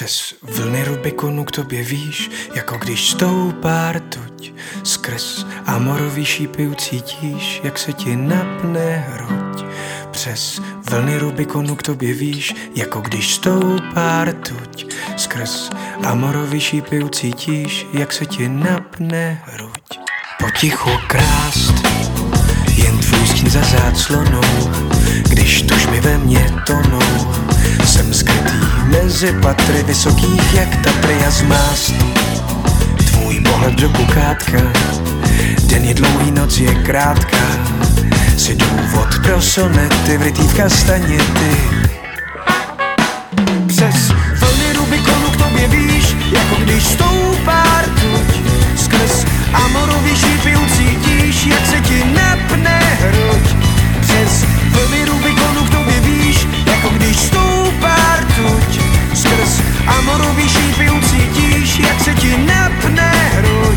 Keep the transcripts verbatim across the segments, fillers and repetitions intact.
Přes vlny Rubikonu k tobě víš, jako když stoupá rtuť. Skrz amorový šípy ucítíš, jak se ti napne hruď. Přes vlny Rubikonu k tobě víš, jako když stoupá rtuť. Skrz amorový šípy ucítíš, jak se ti napne hruď. Potichu krást, jen tvůj stín za záclonou, když tužby ve mně tonou. Jsem skrytý mezi patry vysokých jak Tatry a zmást tvůj pohled do kukátka. Den je dlouhý, noc je krátká, si důvod pro sonety vrytý v kastaněty. Přes vlny Rubikonu k tobě víš, jako když stoupá rtuť. Skrz amorový šípy ucítíš, jak se ti napne hruď. Přes vlny Rubikonu k tobě víš, jako když stoupá rtuť. Skrz amorový šípy ucítíš, jak se ti napne hruď.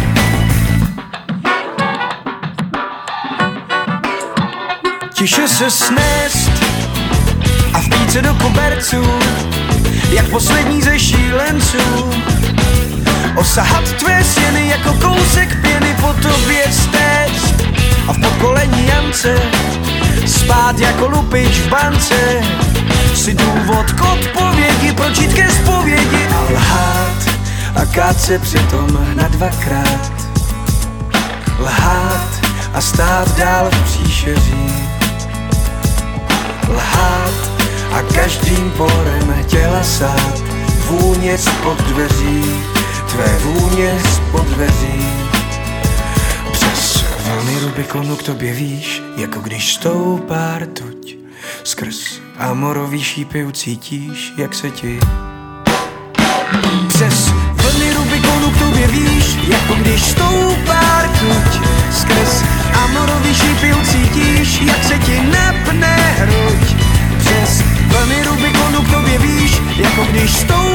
Tiše se snést a vpít se do koberců, jak poslední ze šílenců. Osahat tvé stěny jako kousek pěny, po tobě stéct a v podkolení jamce spát jako lupič v bance. Si důvod k odpovědi, proč jít ke zpovědi a lhát a kát se přitom na dvakrát. Lhát a stát dál v příšeří. Lhát a každým porem těla sát vůně spod dveří, tvé vůně spod dveří. Přes vlny Rubikonu k tobě víš, jako když stoupá rtuť. Skrz amorový šípy ucítíš, jak se ti. Přes vlny Rubikonu k tobě víš, jako když stoupá rtuť. Skrz amorový šípy ucítíš, jak se ti napne hruď. Přes vlny Rubikonu k tobě víš, jako když stoupá